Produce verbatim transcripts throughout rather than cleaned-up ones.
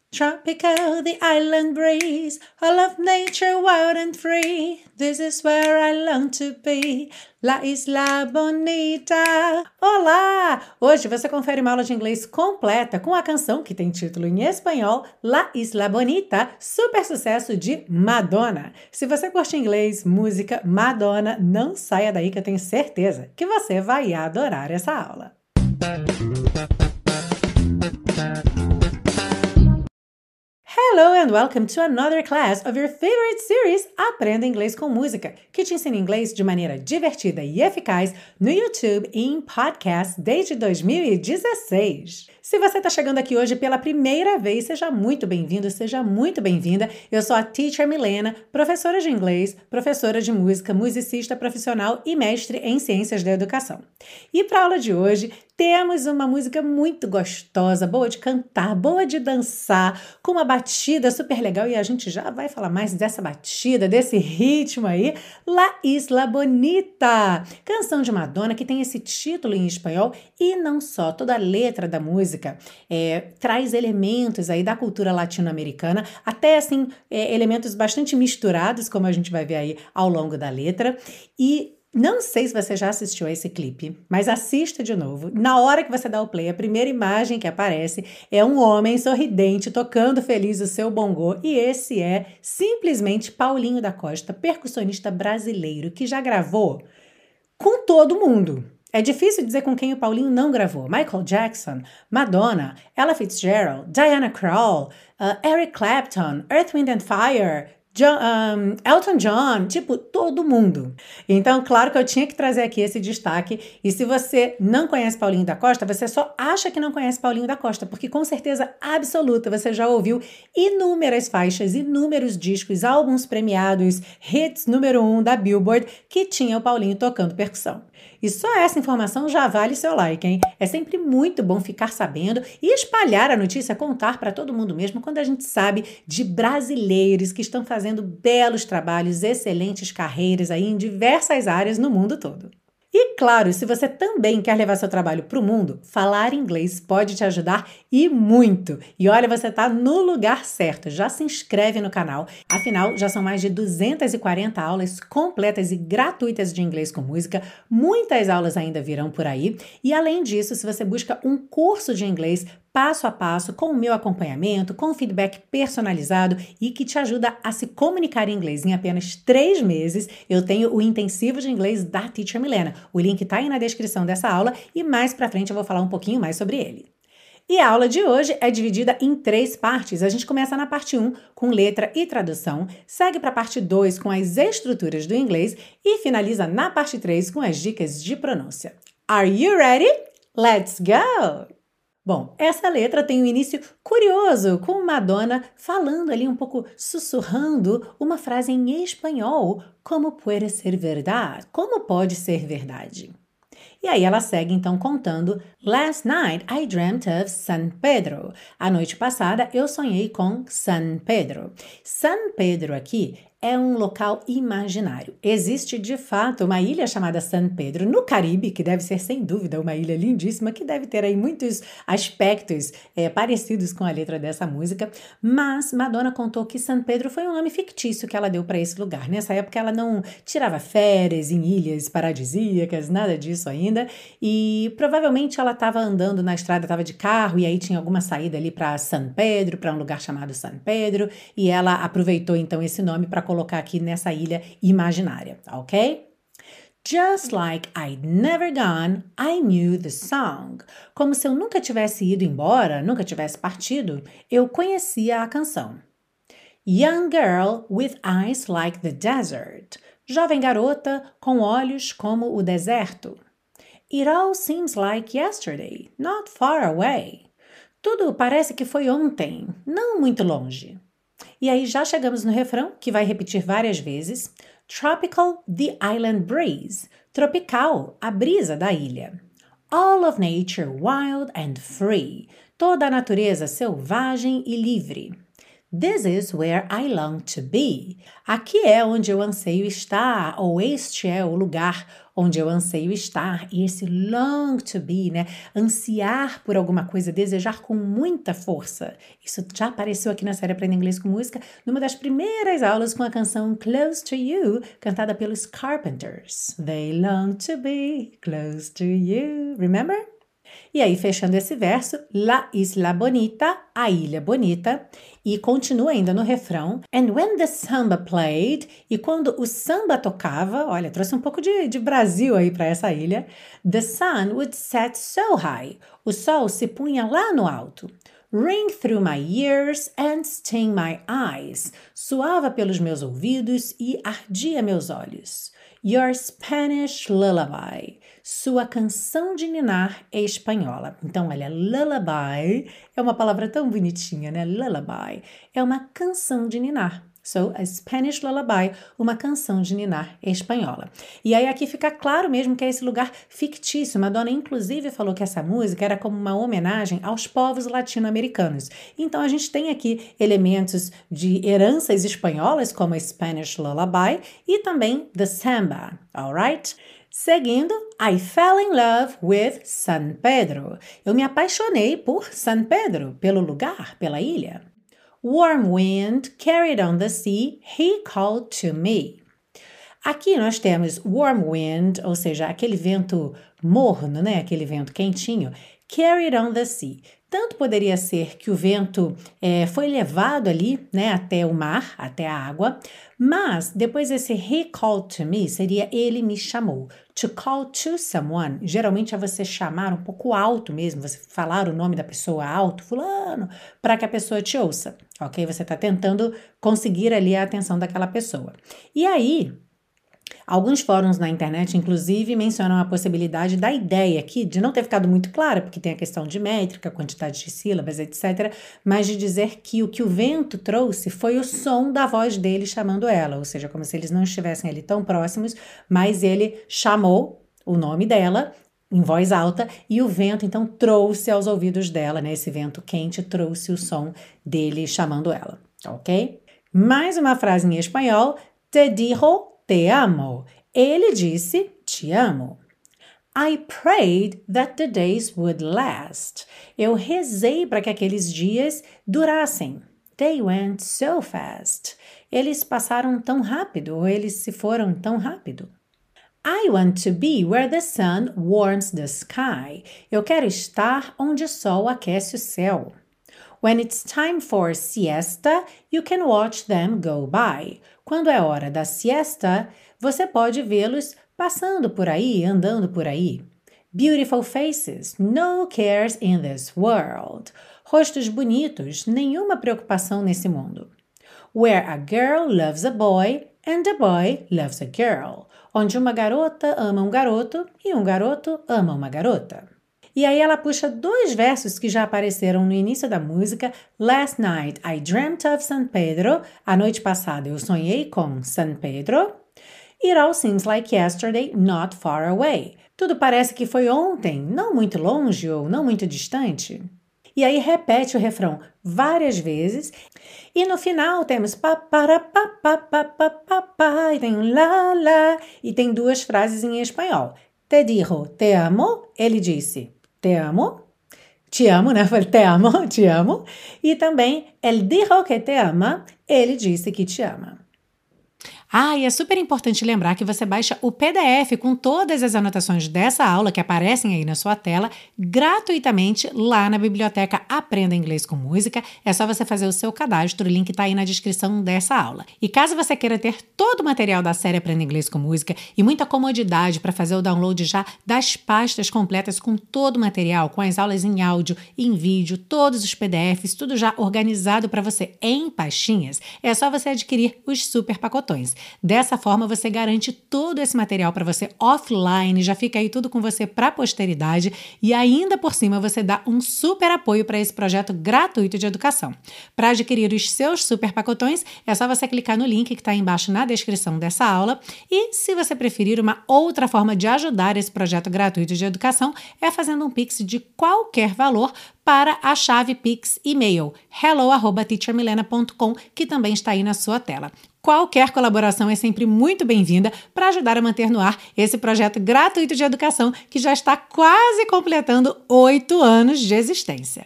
Tropical, the island breeze, all of nature wild and free. This is where I long to be, La Isla Bonita. Olá! Hoje você confere uma aula de inglês completa com a canção que tem título em espanhol, La Isla Bonita, super sucesso de Madonna. Se você curte inglês, música, Madonna, não saia daí que eu tenho certeza que você vai adorar essa aula. Hello and welcome to another class of your favorite series Aprenda Inglês com Música, que te ensina inglês de maneira divertida e eficaz no YouTube e em podcast desde dois mil e dezesseis. Se você está chegando aqui hoje pela primeira vez, seja muito bem-vindo, seja muito bem-vinda. Eu sou a Teacher Milena, professora de inglês, professora de música, musicista profissional e mestre em ciências da educação. E para a aula de hoje, temos uma música muito gostosa, boa de cantar, boa de dançar, com uma batida super legal e a gente já vai falar mais dessa batida, desse ritmo aí, La Isla Bonita, canção de Madonna que tem esse título em espanhol e não só, toda a letra da música é, traz elementos aí da cultura latino-americana, até assim, é, elementos bastante misturados, como a gente vai ver aí ao longo da letra, e não sei se você já assistiu a esse clipe, mas assista de novo. Na hora que você dá o play, a primeira imagem que aparece é um homem sorridente tocando feliz o seu bongô e esse é simplesmente Paulinho da Costa, percussionista brasileiro que já gravou com todo mundo. É difícil dizer com quem o Paulinho não gravou. Michael Jackson, Madonna, Ella Fitzgerald, Diana Krall, uh, Eric Clapton, Earth, Wind and Fire, John, um, Elton John, tipo, todo mundo. Então, claro que eu tinha que trazer aqui esse destaque. E se você não conhece Paulinho da Costa, você só acha que não conhece Paulinho da Costa, porque com certeza absoluta você já ouviu inúmeras faixas, inúmeros discos, álbuns premiados, hits número um da Billboard, que tinha o Paulinho tocando percussão. E só essa informação já vale seu like, hein? É sempre muito bom ficar sabendo e espalhar a notícia, contar para todo mundo mesmo, quando a gente sabe de brasileiros que estão fazendo belos trabalhos, excelentes carreiras aí em diversas áreas no mundo todo. E claro, se você também quer levar seu trabalho para o mundo, falar inglês pode te ajudar e muito. E olha, você está no lugar certo. Já se inscreve no canal. Afinal, já são mais de duzentas e quarenta aulas completas e gratuitas de inglês com música. Muitas aulas ainda virão por aí. E além disso, se você busca um curso de inglês passo a passo, com o meu acompanhamento, com feedback personalizado e que te ajuda a se comunicar em inglês em apenas três meses, eu tenho o intensivo de inglês da Teacher Milena. O link está aí na descrição dessa aula e mais pra frente eu vou falar um pouquinho mais sobre ele. E a aula de hoje é dividida em três partes. A gente começa na parte um com letra e tradução, segue para a parte dois com as estruturas do inglês e finaliza na parte três com as dicas de pronúncia. Are you ready? Let's go! Bom, essa letra tem um início curioso, com Madonna falando ali um pouco, sussurrando uma frase em espanhol, como puede ser verdade? Como pode ser verdade? E aí ela segue então contando, Last night I dreamt of San Pedro. A noite passada eu sonhei com San Pedro. San Pedro aqui é um local imaginário. Existe, de fato, uma ilha chamada San Pedro, no Caribe, que deve ser, sem dúvida, uma ilha lindíssima, que deve ter aí muitos aspectos é, parecidos com a letra dessa música, mas Madonna contou que San Pedro foi um nome fictício que ela deu para esse lugar. Nessa época, ela não tirava férias em ilhas paradisíacas, nada disso ainda, e provavelmente ela estava andando na estrada, estava de carro, e aí tinha alguma saída ali para San Pedro, para um lugar chamado San Pedro, e ela aproveitou, então, esse nome para colocar aqui nessa ilha imaginária, ok? Just like I'd never gone, I knew the song. Como se eu nunca tivesse ido embora, nunca tivesse partido, eu conhecia a canção. Young girl with eyes like the desert. Jovem garota com olhos como o deserto. It all seems like yesterday, not far away. Tudo parece que foi ontem, não muito longe. E aí já chegamos no refrão, que vai repetir várias vezes. Tropical, the island breeze. Tropical, a brisa da ilha. All of nature wild and free. Toda a natureza selvagem e livre. This is where I long to be. Aqui é onde eu anseio estar, ou este é o lugar onde eu anseio estar. E esse long to be, né? Ansiar por alguma coisa, desejar com muita força. Isso já apareceu aqui na série Aprenda Inglês com Música, numa das primeiras aulas com a canção Close to You, cantada pelos Carpenters. They long to be close to you. Remember? E aí, fechando esse verso, La Isla Bonita, a Ilha Bonita, e continua ainda no refrão, and when the samba played, e quando o samba tocava, olha, trouxe um pouco de, de Brasil aí para essa ilha, the sun would set so high, o sol se punha lá no alto. Ring through my ears and sting my eyes, suava pelos meus ouvidos e ardia meus olhos. Your Spanish lullaby, sua canção de ninar é espanhola. Então, olha, lullaby é uma palavra tão bonitinha, né? Lullaby é uma canção de ninar. So, a Spanish lullaby, uma canção de ninar espanhola. E aí aqui fica claro mesmo que é esse lugar fictício. Madonna, inclusive, falou que essa música era como uma homenagem aos povos latino-americanos. Então, a gente tem aqui elementos de heranças espanholas, como a Spanish lullaby, e também the samba, alright? Seguindo, I fell in love with San Pedro. Eu me apaixonei por San Pedro, pelo lugar, pela ilha. Warm wind carried on the sea, he called to me. Aqui nós temos warm wind, ou seja, aquele vento morno, né? Aquele vento quentinho, carried on the sea. Tanto poderia ser que o vento é, foi levado ali, né, até o mar, até a água, mas depois esse he called to me seria ele me chamou. To call to someone, geralmente é você chamar um pouco alto mesmo, você falar o nome da pessoa alto, fulano, para que a pessoa te ouça, ok? Você está tentando conseguir ali a atenção daquela pessoa. E aí, alguns fóruns na internet, inclusive, mencionam a possibilidade da ideia aqui, de não ter ficado muito clara, porque tem a questão de métrica, quantidade de sílabas, etcétera, mas de dizer que o que o vento trouxe foi o som da voz dele chamando ela, ou seja, como se eles não estivessem ali tão próximos, mas ele chamou o nome dela em voz alta e o vento, então, trouxe aos ouvidos dela, né? Esse vento quente trouxe o som dele chamando ela, ok? Mais uma frase em espanhol, te dijo te amo. Ele disse, te amo. I prayed that the days would last. Eu rezei para que aqueles dias durassem. They went so fast. Eles passaram tão rápido, ou eles se foram tão rápido. I want to be where the sun warms the sky. Eu quero estar onde o sol aquece o céu. When it's time for siesta, you can watch them go by. Quando é hora da siesta, você pode vê-los passando por aí, andando por aí. Beautiful faces, no cares in this world. Rostos bonitos, nenhuma preocupação nesse mundo. Where a girl loves a boy and a boy loves a girl. Onde uma garota ama um garoto e um garoto ama uma garota. E aí ela puxa dois versos que já apareceram no início da música. Last night I dreamt of San Pedro. A noite passada eu sonhei com San Pedro. It all seems like yesterday, not far away. Tudo parece que foi ontem, não muito longe ou não muito distante. E aí repete o refrão várias vezes. E no final temos pa para pa pa pa pa pa pa e tem um la la e tem duas frases em espanhol. Te dijo, te amo. Ele disse, te amo. Te amo, né? Te amo, te amo. E também, ele dijo que te ama. Ele disse que te ama. Ah, e é super importante lembrar que você baixa o P D F com todas as anotações dessa aula que aparecem aí na sua tela gratuitamente lá na biblioteca Aprenda Inglês com Música. É só você fazer o seu cadastro, o link está aí na descrição dessa aula. E caso você queira ter todo o material da série Aprenda Inglês com Música e muita comodidade para fazer o download já das pastas completas com todo o material, com as aulas em áudio, em vídeo, todos os P D Fs, tudo já organizado para você em pastinhas, é só você adquirir os super pacotões. Dessa forma, você garante todo esse material para você offline, já fica aí tudo com você para a posteridade e ainda por cima você dá um super apoio para esse projeto gratuito de educação. Para adquirir os seus super pacotões, é só você clicar no link que está aí embaixo na descrição dessa aula e, se você preferir uma outra forma de ajudar esse projeto gratuito de educação, é fazendo um Pix de qualquer valor para a chave Pix e-mail hello arroba teacher milena ponto com, que também está aí na sua tela. Qualquer colaboração é sempre muito bem-vinda para ajudar a manter no ar esse projeto gratuito de educação que já está quase completando oito anos de existência.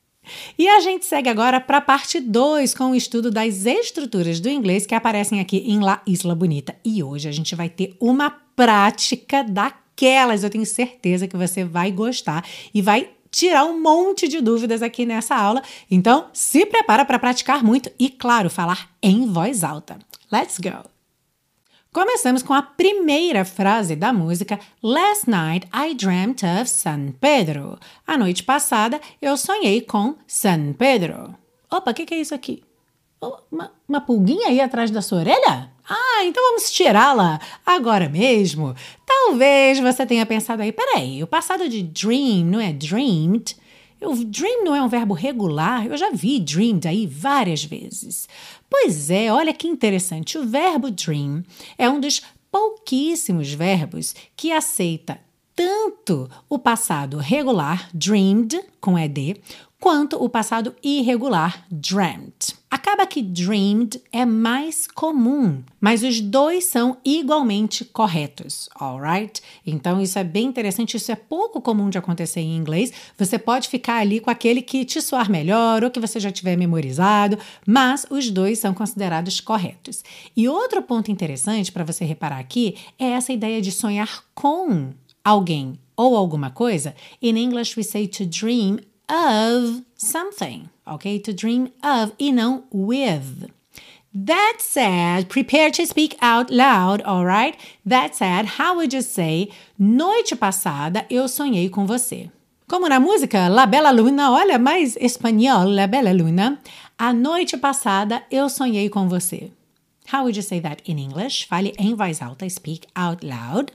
E a gente segue agora para a parte dois com o estudo das estruturas do inglês que aparecem aqui em La Isla Bonita. E hoje a gente vai ter uma prática daquelas, eu tenho certeza que você vai gostar e vai tirar um monte de dúvidas aqui nessa aula. Então, se prepara para praticar muito e, claro, falar em voz alta. Let's go! Começamos com a primeira frase da música Last night I dreamt of San Pedro. A noite passada eu sonhei com San Pedro. Opa, o que, que é isso aqui? Uma, uma pulguinha aí atrás da sua orelha? Ah, então vamos tirá-la agora mesmo. Talvez você tenha pensado aí, peraí, o passado de dream não é dreamed? O dream não é um verbo regular? Eu já vi dreamed aí várias vezes. Pois é, olha que interessante. O verbo dream é um dos pouquíssimos verbos que aceita tanto o passado regular, dreamed, com E D, quanto o passado irregular, dreamt. Acaba que dreamed é mais comum, mas os dois são igualmente corretos, alright? Então isso é bem interessante, isso é pouco comum de acontecer em inglês. Você pode ficar ali com aquele que te soar melhor ou que você já tiver memorizado, mas os dois são considerados corretos. E outro ponto interessante para você reparar aqui é essa ideia de sonhar com alguém ou alguma coisa. In English we say to dream of something, ok? To dream of e não with. That said, prepare to speak out loud, alright? That said, how would you say, noite passada eu sonhei com você? Como na música La Bella Luna, olha, mais espanhol, La Bella Luna. A noite passada eu sonhei com você. How would you say that in English? Fale em voz alta, speak out loud.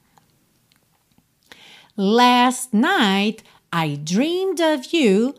Last night I dreamed of you,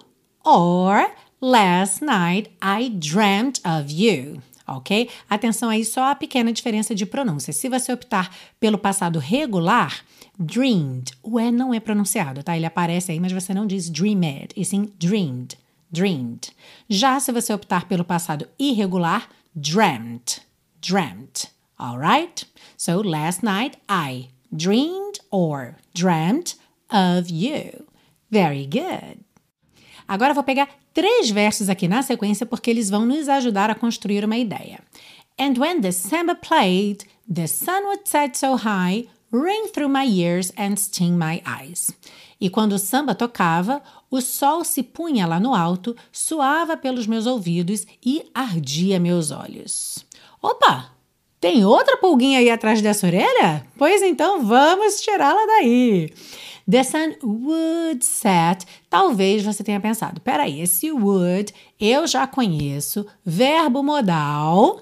or last night I dreamt of you, ok? Atenção aí, só a pequena diferença de pronúncia. Se você optar pelo passado regular, dreamed, o E não é pronunciado, tá? Ele aparece aí, mas você não diz dreamed, e sim dreamed, dreamed. Já se você optar pelo passado irregular, dreamt, dreamt, alright? So, last night I dreamed or dreamt of you. Very good. Agora eu vou pegar três versos aqui na sequência porque eles vão nos ajudar a construir uma ideia. And when the samba played, the sun would set so high, ring through my ears and sting my eyes. E quando o samba tocava, o sol se punha lá no alto, suava pelos meus ouvidos e ardia meus olhos. Opa! Tem outra pulguinha aí atrás dessa orelha? Pois então vamos tirá-la daí. The sun would set. Talvez você tenha pensado, peraí, esse would eu já conheço, verbo modal,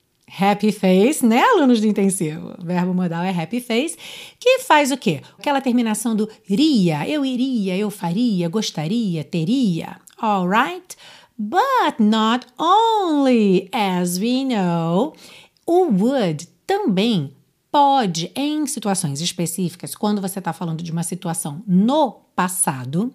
happy face, né, alunos do intensivo? Verbo modal é happy face, que faz o quê? Aquela terminação do iria, eu iria, eu faria, gostaria, teria, alright? But not only, as we know, o would também pode, em situações específicas, quando você está falando de uma situação no passado,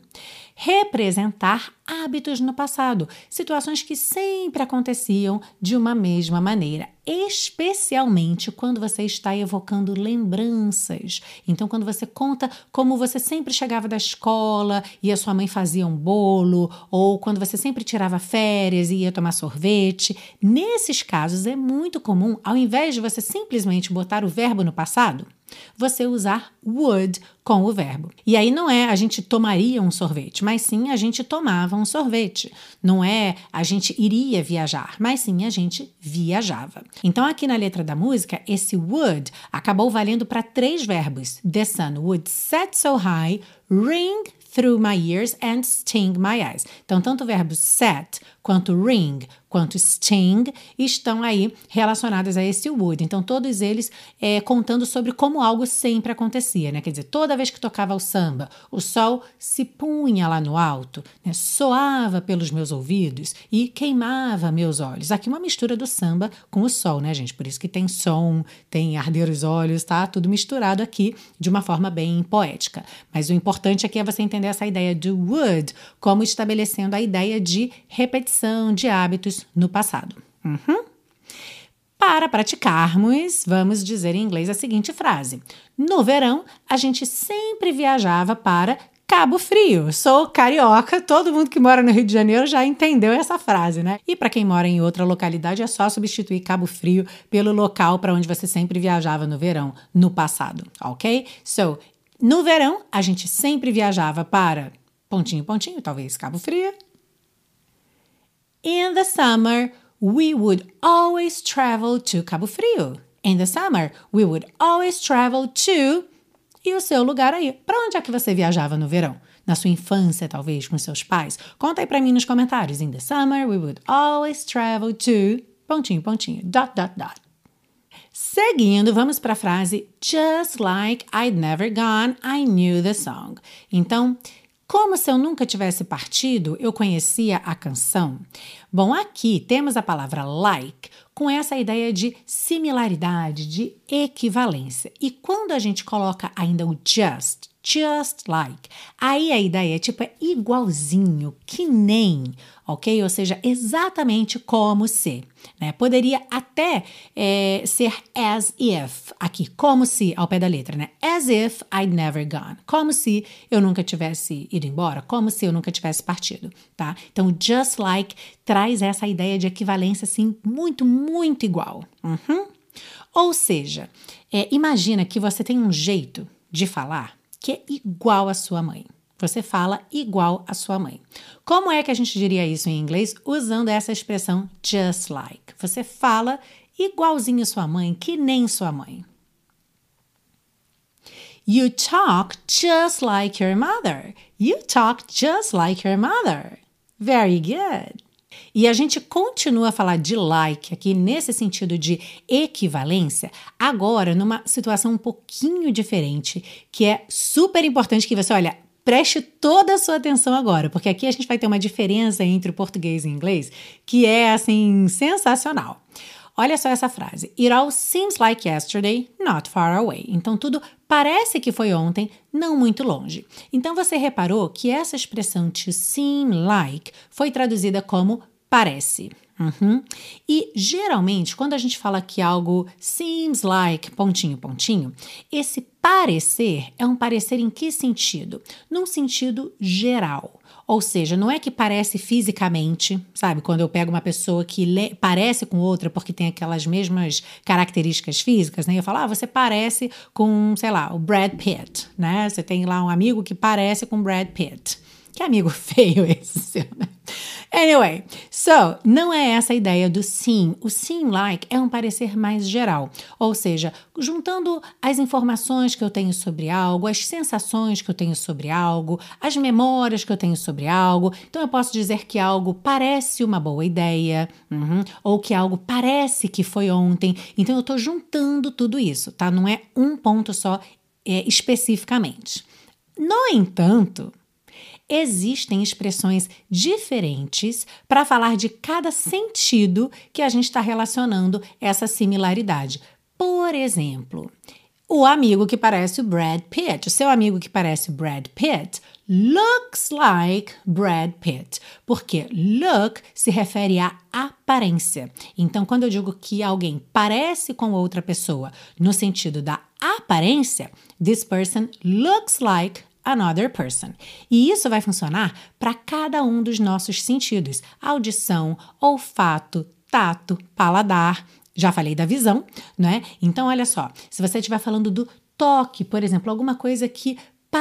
representar hábitos no passado, situações que sempre aconteciam de uma mesma maneira, especialmente quando você está evocando lembranças. Então, quando você conta como você sempre chegava da escola e a sua mãe fazia um bolo, ou quando você sempre tirava férias e ia tomar sorvete, nesses casos é muito comum, ao invés de você simplesmente botar o verbo no passado, você usar would com o verbo. E aí não é a gente tomaria um sorvete, mas sim a gente tomava um sorvete. Não é a gente iria viajar, mas sim a gente viajava. Então aqui na letra da música, esse would acabou valendo para três verbos. The sun would set so high, ring through my ears and sting my eyes. Então tanto o verbo set quanto ring, quanto sting estão aí relacionados a esse would. Então, todos eles é, contando sobre como algo sempre acontecia, né? Quer dizer, toda vez que tocava o samba, o sol se punha lá no alto, né? Soava pelos meus ouvidos e queimava meus olhos. Aqui uma mistura do samba com o sol, né, gente? Por isso que tem som, tem arder os olhos, tá? Tudo misturado aqui de uma forma bem poética. Mas o importante aqui é você entender essa ideia do would como estabelecendo a ideia de repetição de hábitos no passado. Uhum. Para praticarmos, vamos dizer em inglês a seguinte frase. No verão, a gente sempre viajava para Cabo Frio. Sou carioca, todo mundo que mora no Rio de Janeiro já entendeu essa frase, né? E para quem mora em outra localidade, é só substituir Cabo Frio pelo local para onde você sempre viajava no verão, no passado, ok? So, no verão, a gente sempre viajava para pontinho, pontinho, talvez Cabo Frio. In the summer, we would always travel to Cabo Frio. In the summer, we would always travel to... E o seu lugar aí? Para onde é que você viajava no verão? Na sua infância, talvez, com seus pais? Conta aí para mim nos comentários. In the summer, we would always travel to... Pontinho, pontinho, dot, dot, dot. Seguindo, vamos para a frase Just like I'd never gone, I knew the song. Então... Como se eu nunca tivesse partido, eu conhecia a canção? Bom, aqui temos a palavra like com essa ideia de similaridade, de equivalência. E quando a gente coloca ainda o just, just like, aí a ideia é tipo é igualzinho, que nem, ok? Ou seja, exatamente como se. Né? Poderia até é, ser as if, aqui, como se, ao pé da letra, né? As if I'd never gone. Como se eu nunca tivesse ido embora, como se eu nunca tivesse partido, tá? Então, just like traz essa ideia de equivalência, assim, muito, muito igual. Uhum. Ou seja, é, imagina que você tem um jeito de falar que é igual à sua mãe. Você fala igual à sua mãe. Como é que a gente diria isso em inglês? Usando essa expressão just like. Você fala igualzinho à sua mãe, que nem sua mãe. You talk just like your mother. You talk just like your mother. Very good. E a gente continua a falar de like aqui nesse sentido de equivalência, agora numa situação um pouquinho diferente, que é super importante que você, olha, preste toda a sua atenção agora, porque aqui a gente vai ter uma diferença entre o português e o inglês que é, assim, sensacional. Olha só essa frase. It all seems like yesterday, not far away. Então, tudo parece que foi ontem, não muito longe. Então, você reparou que essa expressão to seem like foi traduzida como parece. Uhum. E, geralmente, quando a gente fala que algo seems like, pontinho, pontinho, esse parecer é um parecer em que sentido? Num sentido geral. Ou seja, não é que parece fisicamente, sabe? Quando eu pego uma pessoa que le- parece com outra porque tem aquelas mesmas características físicas, né? Eu falo, ah, você parece com, sei lá, o Brad Pitt, né? Você tem lá um amigo que parece com o Brad Pitt. Que amigo feio esse seu, né? Anyway, so, não é essa a ideia do seem. O seem like é um parecer mais geral. Ou seja, juntando as informações que eu tenho sobre algo, as sensações que eu tenho sobre algo, as memórias que eu tenho sobre algo. Então, eu posso dizer que algo parece uma boa ideia, uhum, ou que algo parece que foi ontem. Então, eu estou juntando tudo isso, tá? Não é um ponto só é, especificamente. No entanto, existem expressões diferentes para falar de cada sentido que a gente está relacionando essa similaridade. Por exemplo, o amigo que parece o Brad Pitt, o seu amigo que parece o Brad Pitt, looks like Brad Pitt, porque look se refere à aparência. Então, quando eu digo que alguém parece com outra pessoa no sentido da aparência, this person looks like another person. E isso vai funcionar para cada um dos nossos sentidos: audição, olfato, tato, paladar. Já falei da visão, né? Então, olha só, se você estiver falando do toque, por exemplo, alguma coisa que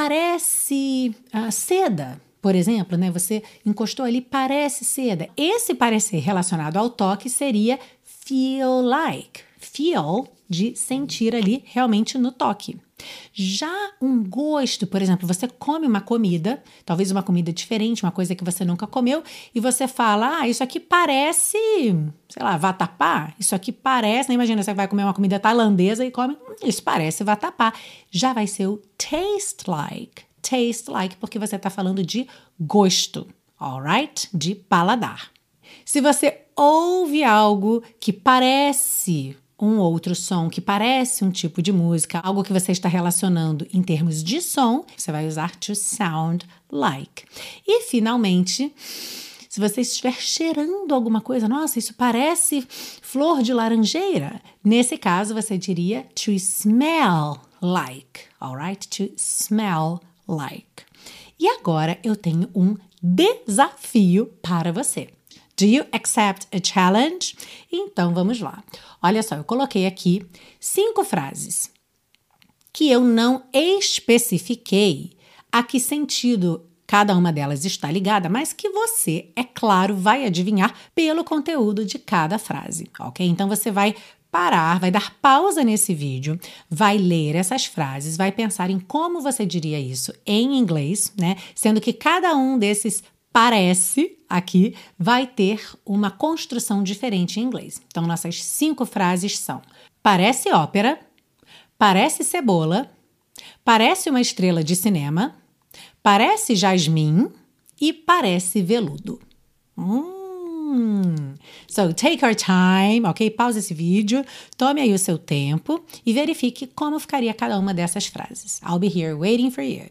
parece uh, seda, por exemplo, né? Você encostou ali, parece seda. Esse parecer relacionado ao toque seria feel like. Feel, de sentir ali realmente no toque. Já um gosto, por exemplo, você come uma comida, talvez uma comida diferente, uma coisa que você nunca comeu, e você fala, ah, isso aqui parece, sei lá, vatapá, isso aqui parece, né? Imagina, você vai comer uma comida tailandesa e come, hum, isso parece vatapá. Já vai ser o taste like, taste like, porque você está falando de gosto, alright? De paladar. Se você ouve algo que parece um outro som, que parece um tipo de música, algo que você está relacionando em termos de som, você vai usar to sound like. E, finalmente, se você estiver cheirando alguma coisa, nossa, isso parece flor de laranjeira, nesse caso você diria to smell like, alright? To smell like. E agora eu tenho um desafio para você. Do you accept a challenge? Então, vamos lá. Olha só, eu coloquei aqui cinco frases que eu não especifiquei a que sentido cada uma delas está ligada, mas que você, é claro, vai adivinhar pelo conteúdo de cada frase, ok? Então, você vai parar, vai dar pausa nesse vídeo, vai ler essas frases, vai pensar em como você diria isso em inglês, né? Sendo que cada um desses parece, aqui, vai ter uma construção diferente em inglês. Então, nossas cinco frases são: parece ópera, parece cebola, parece uma estrela de cinema, parece jasmim e parece veludo. Hum. So, take your time, ok? Pausa esse vídeo, tome aí o seu tempo e verifique como ficaria cada uma dessas frases. I'll be here waiting for you.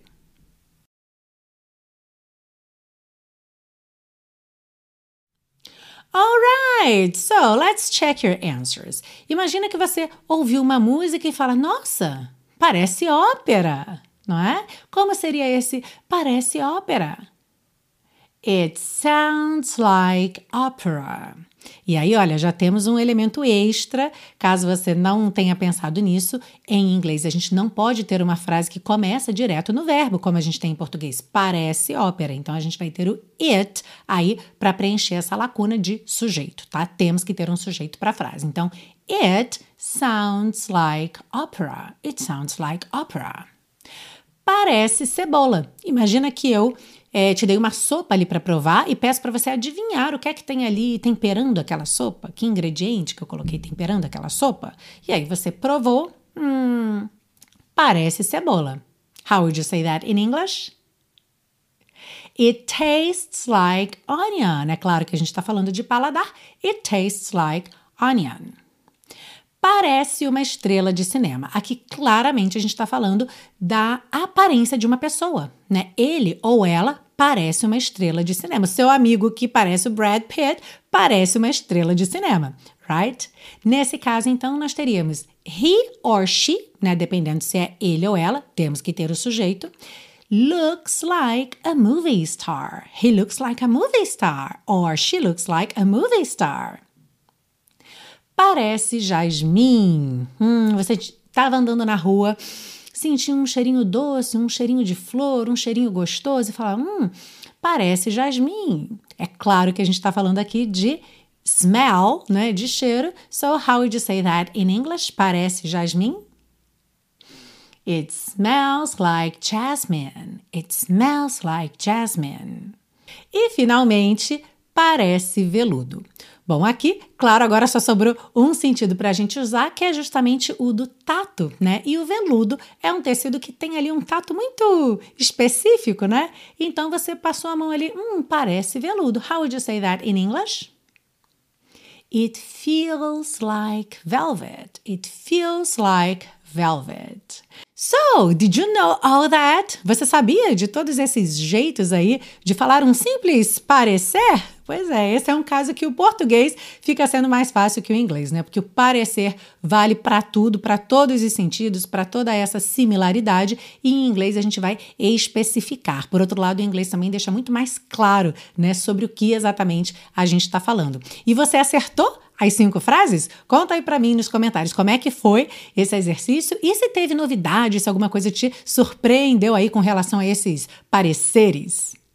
Alright, so let's check your answers. Imagina que você ouviu uma música e fala, nossa, parece ópera, não é? Como seria esse parece ópera? It sounds like opera. E aí, olha, já temos um elemento extra, caso você não tenha pensado nisso. Em inglês, a gente não pode ter uma frase que começa direto no verbo, como a gente tem em português, parece ópera. Então, a gente vai ter o it aí para preencher essa lacuna de sujeito, tá? Temos que ter um sujeito para a frase. Então, it sounds like opera. It sounds like opera. Parece cebola. Imagina que eu É, te dei uma sopa ali para provar e peço para você adivinhar o que é que tem ali temperando aquela sopa, que ingrediente que eu coloquei temperando aquela sopa. E aí você provou, hum, parece cebola. How would you say that in English? It tastes like onion. É claro que a gente está falando de paladar. It tastes like onion. Parece uma estrela de cinema. Aqui, claramente, a gente está falando da aparência de uma pessoa, né? Ele ou ela parece uma estrela de cinema. Seu amigo que parece o Brad Pitt parece uma estrela de cinema, right? Nesse caso, então, nós teríamos he or she, né? Dependendo se é ele ou ela, temos que ter o sujeito. Looks like a movie star. He looks like a movie star. Or she looks like a movie star. Parece jasmim. Hum, você estava andando na rua, sentiu um cheirinho doce, um cheirinho de flor, um cheirinho gostoso e fala, hum, parece jasmim. É claro que a gente está falando aqui de smell, né, de cheiro. So, how would you say that in English? Parece jasmim? It smells like jasmine. It smells like jasmine. E, finalmente, parece veludo. Bom, aqui, claro, agora só sobrou um sentido para a gente usar, que é justamente o do tato, né? E o veludo é um tecido que tem ali um tato muito específico, né? Então, você passou a mão ali, hum, parece veludo. How would you say that in English? It feels like velvet. It feels like velvet. So, did you know all that? Você sabia de todos esses jeitos aí de falar um simples parecer? Pois é, esse é um caso que o português fica sendo mais fácil que o inglês, né? Porque o parecer vale para tudo, para todos os sentidos, para toda essa similaridade, e em inglês a gente vai especificar. Por outro lado, o inglês também deixa muito mais claro, né, sobre o que exatamente a gente está falando. E você acertou as cinco frases? Conta aí para mim nos comentários como é que foi esse exercício e se teve novidade, se alguma coisa te surpreendeu aí com relação a esses pareceres.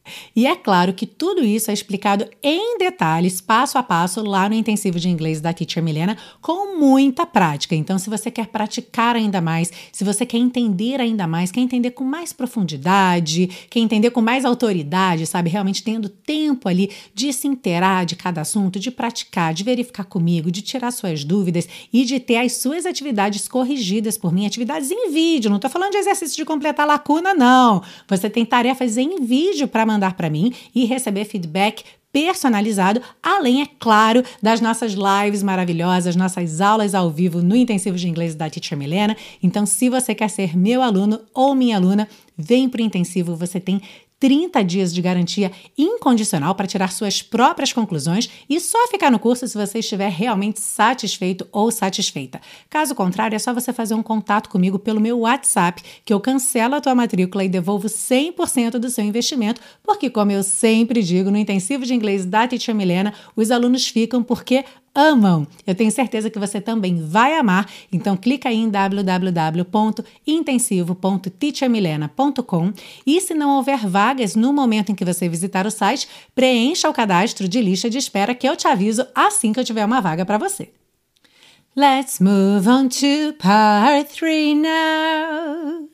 E é claro que tudo isso é explicado em detalhes, passo a passo, lá no intensivo de inglês da Teacher Milena, com muita prática. Então, se você quer praticar ainda mais, se você quer entender ainda mais, quer entender com mais profundidade, quer entender com mais autoridade, sabe? Realmente tendo tempo ali de se inteirar de cada assunto, de praticar, de verificar comigo, de tirar suas dúvidas e de ter as suas atividades corrigidas por mim, atividades em vídeo. Não estou falando de exercício de completar lacuna, não. Você tem tarefas em vídeo para mandar para mim e receber feedback personalizado, além, é claro, das nossas lives maravilhosas, nossas aulas ao vivo no intensivo de inglês da Teacher Milena. Então, se você quer ser meu aluno ou minha aluna, vem para o intensivo, você tem trinta dias de garantia incondicional para tirar suas próprias conclusões e só ficar no curso se você estiver realmente satisfeito ou satisfeita. Caso contrário, é só você fazer um contato comigo pelo meu WhatsApp, que eu cancelo a tua matrícula e devolvo cem por cento do seu investimento, porque, como eu sempre digo, no intensivo de inglês da Teacher Milena, os alunos ficam porque amam. Eu tenho certeza que você também vai amar, então clica aí em w w w ponto intensivo ponto teacher milena ponto com e, se não houver vagas no momento em que você visitar o site, preencha o cadastro de lista de espera que eu te aviso assim que eu tiver uma vaga para você. Let's move on to part three now.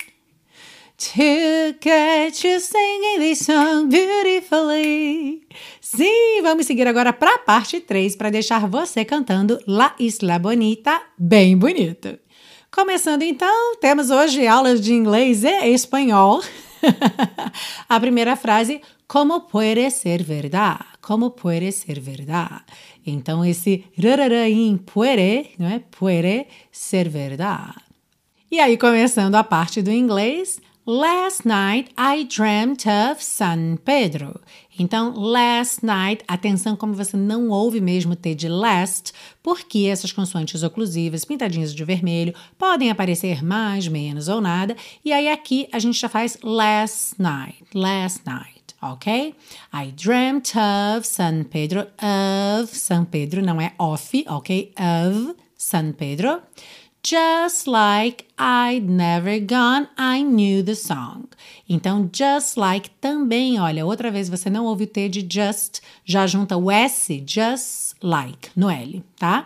To get you singing this song beautifully. Sim, vamos seguir agora para a parte três para deixar você cantando La Isla Bonita bem bonito. Começando então, temos hoje aulas de inglês e espanhol. A primeira frase, como puede ser verdad? Como puede ser verdad? Então esse rarará em puede, não é? Puede ser verdad. E aí, começando a parte do inglês, Last night I dreamt of San Pedro. Então, last night, atenção como você não ouve mesmo T de last, porque essas consoantes oclusivas, pintadinhas de vermelho, podem aparecer mais, menos ou nada. E aí aqui a gente já faz last night, last night, ok? I dreamt of San Pedro, of San Pedro, não é of, ok? Of San Pedro. Just like I'd never gone, I knew the song. Então, just like também, olha, outra vez você não ouve o T de just, já junta o S, just like, no L, tá?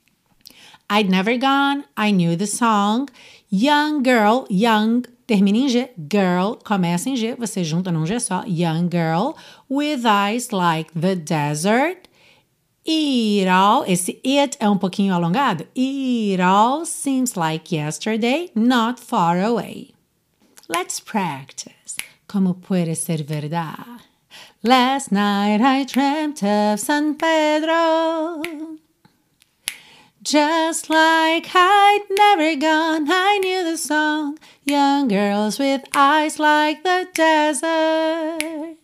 I'd never gone, I knew the song. Young girl, young, termina em G, girl, começa em G, você junta num G só. Young girl, with eyes like the desert. It all, esse it é um pouquinho alongado. It all seems like yesterday, not far away. Let's practice. Como puede ser verdad? Last night I dreamt of San Pedro. Just like I'd never gone, I knew the song. Young girls with eyes like the desert.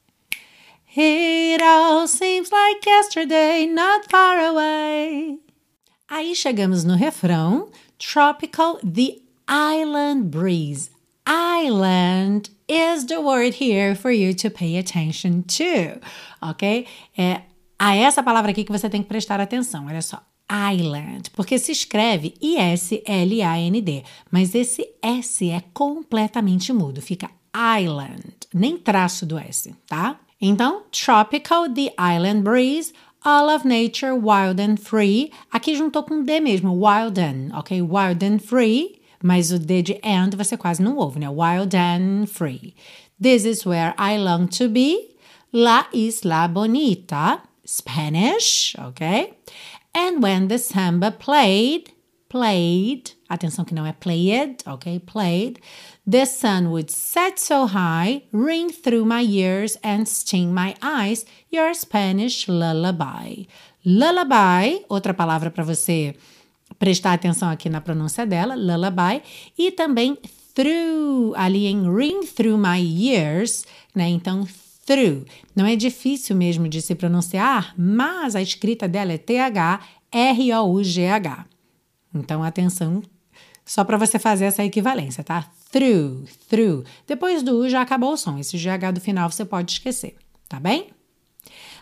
It all seems like yesterday, not far away. Aí chegamos no refrão. Tropical, the island breeze. Island is the word here for you to pay attention to, ok? É a essa palavra aqui que você tem que prestar atenção, olha só. Island, porque se escreve I S L A N D, mas esse S é completamente mudo, fica island, nem traço do S, tá? Então, tropical, the island breeze, all of nature, wild and free. Aqui juntou com D mesmo, wild and, ok? Wild and free, mas o D de and você quase não ouve, né? Wild and free. This is where I long to be. La Isla Bonita, Spanish, ok? And when the samba played, played, atenção que não é played, ok? Played. The sun would set so high, ring through my ears and sting my eyes, your Spanish lullaby. Lullaby, outra palavra para você prestar atenção aqui na pronúncia dela, lullaby. E também through, ali em ring through my ears, né? Então, through. Não é difícil mesmo de se pronunciar, mas a escrita dela é T H R O U G H. Então, atenção, só para você fazer essa equivalência, tá? Through, through. Depois do U já acabou o som. Esse G H do final você pode esquecer, tá bem?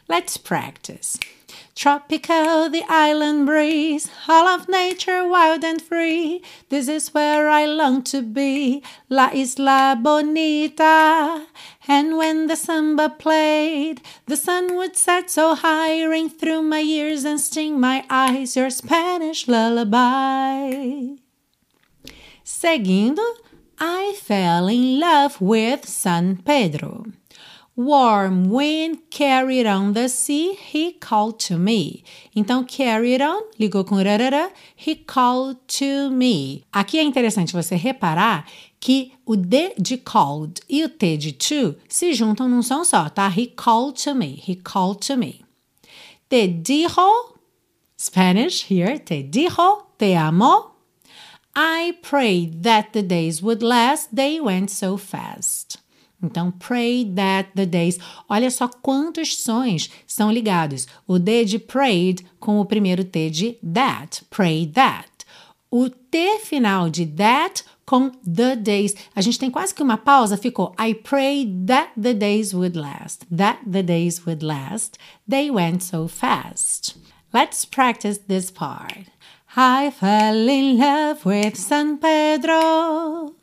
Let's practice. Tropical, the island breeze, all of nature wild and free. This is where I long to be, La Isla Bonita. And when the samba played, the sun would set so high, ring through my ears and sting my eyes, your Spanish lullaby. Seguindo, I fell in love with San Pedro. Warm wind carried on the sea, he called to me. Então, carried on, ligou com rarara, he called to me. Aqui é interessante você reparar que o D de called e o T de to se juntam num som só, tá? He called to me, he called to me. Te dijo, Spanish here, te dijo, te amo. I prayed that the days would last, they went so fast. Então, pray that the days. Olha só quantos sons são ligados. O D de prayed com o primeiro T de that. Pray that. O T final de that com the days. A gente tem quase que uma pausa. Ficou I prayed that the days would last. That the days would last. They went so fast. Let's practice this part. I fell in love with San Pedro.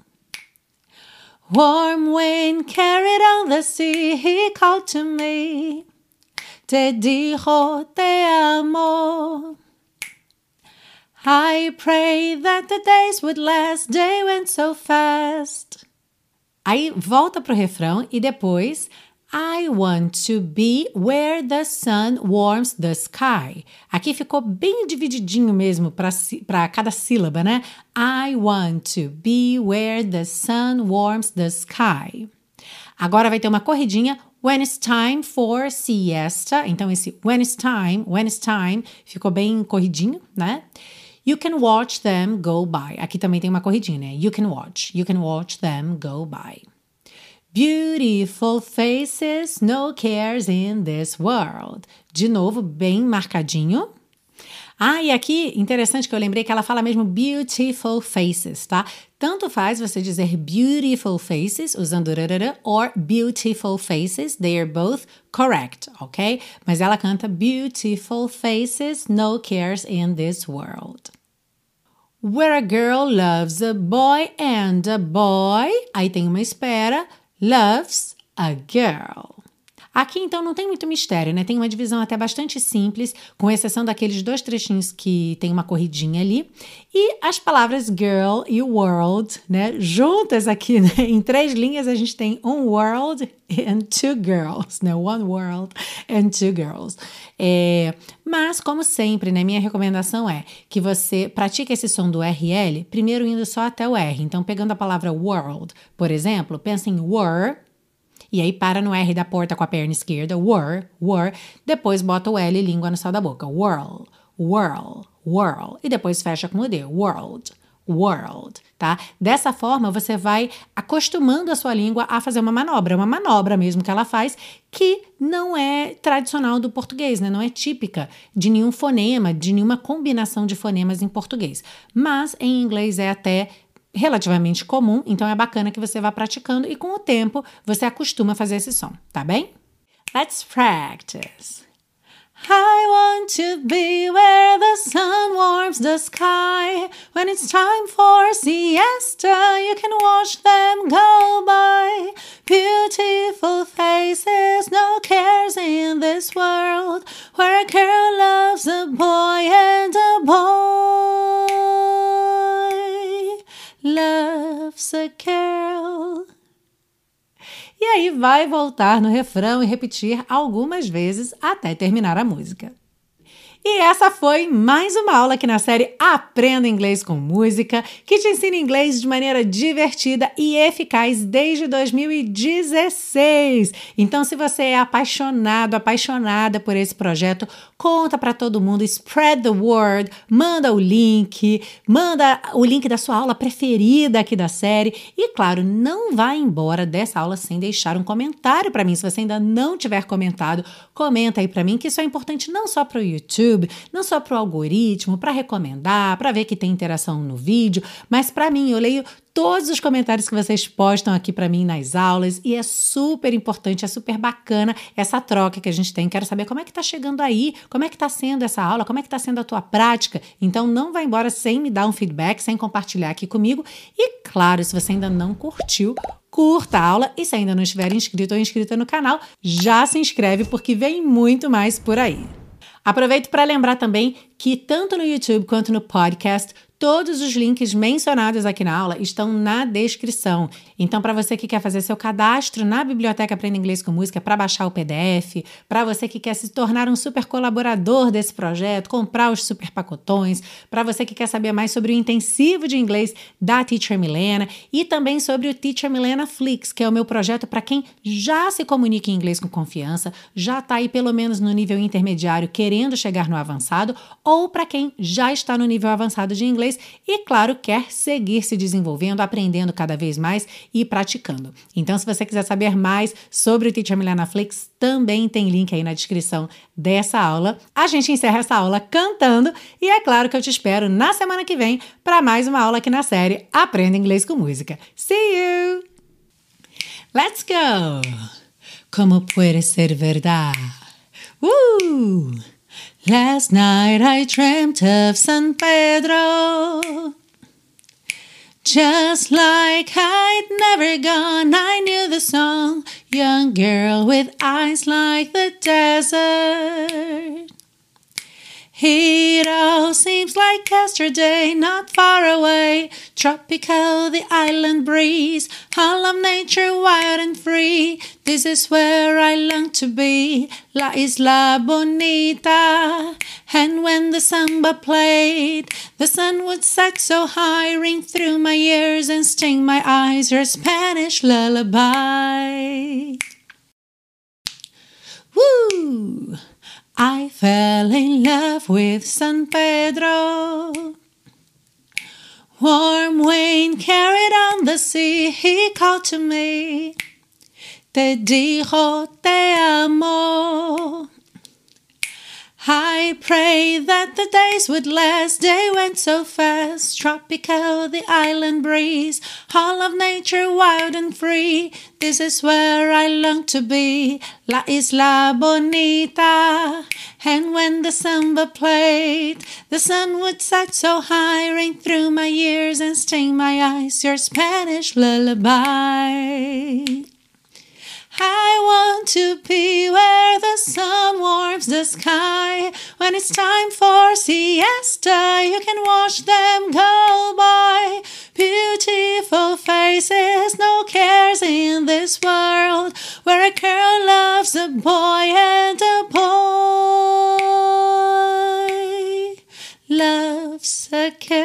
Warm wind carried on the sea, he called to me. Te dijo, te amo. I prayed that the days would last, they went so fast. Aí volta pro refrão e depois I want to be where the sun warms the sky. Aqui ficou bem divididinho mesmo para cada sílaba, né? I want to be where the sun warms the sky. Agora vai ter uma corridinha. When it's time for siesta. Então esse when it's time, when it's time, ficou bem corridinho, né? You can watch them go by. Aqui também tem uma corridinha, né? You can watch. You can watch them go by. Beautiful faces, no cares in this world. De novo, bem marcadinho. Ah, e aqui, interessante que eu lembrei que ela fala mesmo beautiful faces, tá? Tanto faz você dizer beautiful faces, usando rarara, or beautiful faces, they are both correct, ok? Mas ela canta beautiful faces, no cares in this world. Where a girl loves a boy and a boy, aí tem uma espera, loves a girl. Aqui, então, não tem muito mistério, né? Tem uma divisão até bastante simples, com exceção daqueles dois trechinhos que tem uma corridinha ali. E as palavras girl e world, né? Juntas aqui, né? Em três linhas, a gente tem um world and two girls, né? One world and two girls. É, mas, como sempre, né? Minha recomendação é que você pratique esse som do R L, primeiro indo só até o R. Então, pegando a palavra world, por exemplo, pensa em were, e aí para no R da porta com a perna esquerda, were, were, depois bota o L língua no céu da boca, whirl, whirl, whirl, e depois fecha com o D, world, world, tá? Dessa forma você vai acostumando a sua língua a fazer uma manobra, uma manobra mesmo que ela faz, que não é tradicional do português, né? Não é típica de nenhum fonema, de nenhuma combinação de fonemas em português, mas em inglês é até relativamente comum, então é bacana que você vá praticando e com o tempo você acostuma a fazer esse som, tá bem? Let's practice. I want to be where the sun warms the sky. When it's time for siesta, you can watch them go by. Beautiful faces, no cares in this world. Where a girl loves a boy and a boy loves a girl. E aí vai voltar no refrão e repetir algumas vezes até terminar a música. E essa foi mais uma aula aqui na série Aprenda Inglês com Música, que te ensina inglês de maneira divertida e eficaz desde dois mil e dezesseis. Então, se você é apaixonado, apaixonada por esse projeto, conta para todo mundo, spread the word, manda o link, manda o link da sua aula preferida aqui da série. E, claro, não vá embora dessa aula sem deixar um comentário para mim. Se você ainda não tiver comentado, comenta aí para mim, que isso é importante não só para o YouTube, YouTube, não só para o algoritmo, para recomendar, para ver que tem interação no vídeo, mas para mim, eu leio todos os comentários que vocês postam aqui para mim nas aulas e é super importante, é super bacana essa troca que a gente tem. Quero saber como é que tá chegando aí, como é que tá sendo essa aula, como é que tá sendo a tua prática. Então não vai embora sem me dar um feedback, sem compartilhar aqui comigo. E claro, se você ainda não curtiu, curta a aula e se ainda não estiver inscrito ou inscrita no canal, já se inscreve porque vem muito mais por aí. Aproveito para lembrar também que tanto no YouTube quanto no podcast, todos os links mencionados aqui na aula estão na descrição. Então, para você que quer fazer seu cadastro na Biblioteca Aprenda Inglês com Música para baixar o P D F, para você que quer se tornar um super colaborador desse projeto, comprar os super pacotões, para você que quer saber mais sobre o intensivo de inglês da Teacher Milena e também sobre o Teacher Milena Flix, que é o meu projeto para quem já se comunica em inglês com confiança, já está aí pelo menos no nível intermediário querendo chegar no avançado, ou para quem já está no nível avançado de inglês e, claro, quer seguir se desenvolvendo, aprendendo cada vez mais e praticando. Então, se você quiser saber mais sobre o Teacher Milena Flix, também tem link aí na descrição dessa aula. A gente encerra essa aula cantando e é claro que eu te espero na semana que vem para mais uma aula aqui na série Aprenda Inglês com Música. See you! Let's go! Como puede ser verdad? Uh! Last night I dreamt of San Pedro. Just like I'd never gone, I knew the song. Young girl with eyes like the desert. It all seems like yesterday, not far away. Tropical, the island breeze, all of nature wild and free. This is where I long to be, La Isla Bonita. And when the samba played, the sun would set so high, ring through my ears and sting my eyes, your Spanish lullaby. Woo! I fell in love with San Pedro. Warm wind carried on the sea, he called to me. Te dijo te amo. I prayed that the days would last, they went so fast. Tropical, the island breeze, all of nature wild and free. This is where I long to be, La Isla Bonita. And when the samba played, the sun would set so high, ring through my ears and sting my eyes, your Spanish lullaby. I want to be where the sun warms the sky. When it's time for siesta, you can watch them go by. Beautiful faces, no cares in this world, where a girl loves a boy and a boy loves a girl.